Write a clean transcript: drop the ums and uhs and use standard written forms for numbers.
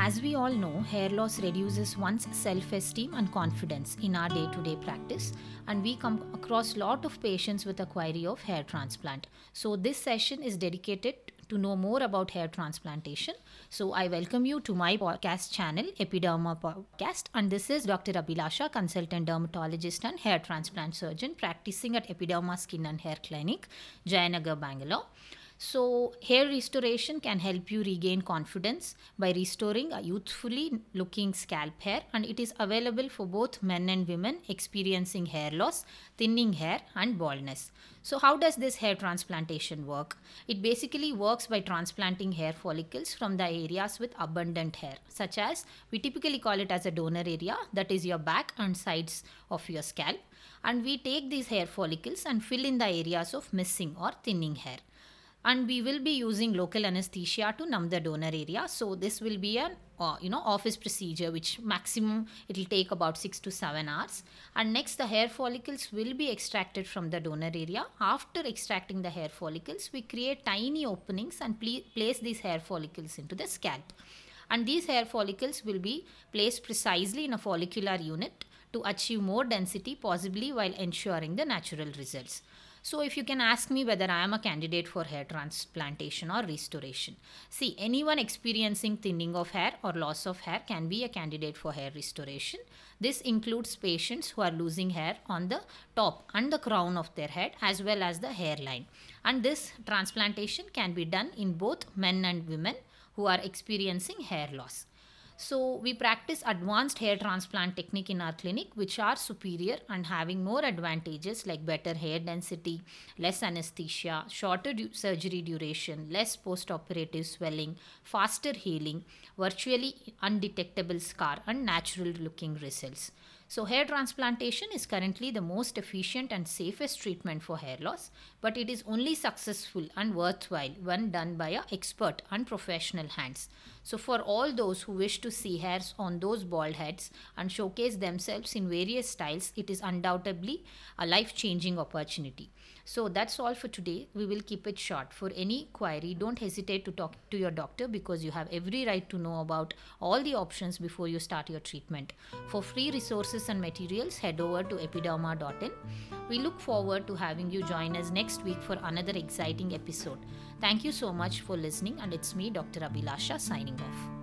As we all know, hair loss reduces one's self-esteem and confidence in our day-to-day practice, and we come across a lot of patients with a query of hair transplant. So this session is dedicated to know more about hair transplantation. So I welcome you to my podcast channel, Epiderma Podcast, and this is Dr. Abhilasha, consultant dermatologist and hair transplant surgeon practicing at Epiderma Skin and Hair Clinic, Jayanagar, Bangalore. So, hair restoration can help you regain confidence by restoring a youthfully looking scalp hair, and it is available for both men and women experiencing hair loss, thinning hair, and baldness. So, how does this hair transplantation work? It basically works by transplanting hair follicles from the areas with abundant hair, such as we typically call it as a donor area, that is your back and sides of your scalp, and we take these hair follicles and fill in the areas of missing or thinning hair, and we will be using local anesthesia to numb the donor area. So this will be an office procedure which maximum it will take about 6 to 7 hours. And next, the hair follicles will be extracted from the donor area. After extracting the hair follicles, we create tiny openings and place these hair follicles into the scalp, and these hair follicles will be placed precisely in a follicular unit to achieve more density, possibly while ensuring the natural results. So if you can ask me whether I am a candidate for hair transplantation or restoration. See, anyone experiencing thinning of hair or loss of hair can be a candidate for hair restoration. This includes patients who are losing hair on the top and the crown of their head as well as the hairline. And this transplantation can be done in both men and women who are experiencing hair loss. So we practice advanced hair transplant technique in our clinic, which are superior and having more advantages like better hair density, less anesthesia, shorter surgery duration, less post-operative swelling, faster healing, virtually undetectable scar, and natural looking results. So hair transplantation is currently the most efficient and safest treatment for hair loss, but it is only successful and worthwhile when done by an expert and professional hands. So for all those who wish to see hairs on those bald heads and showcase themselves in various styles, it is undoubtedly a life-changing opportunity. So that's all for today. We will keep it short. For any query, don't hesitate to talk to your doctor because you have every right to know about all the options before you start your treatment. For free resources and materials, head over to epiderma.in. We look forward to having you join us next week for another exciting episode. Thank you so much for listening, and it's me, Dr. Abhilasha, signing off.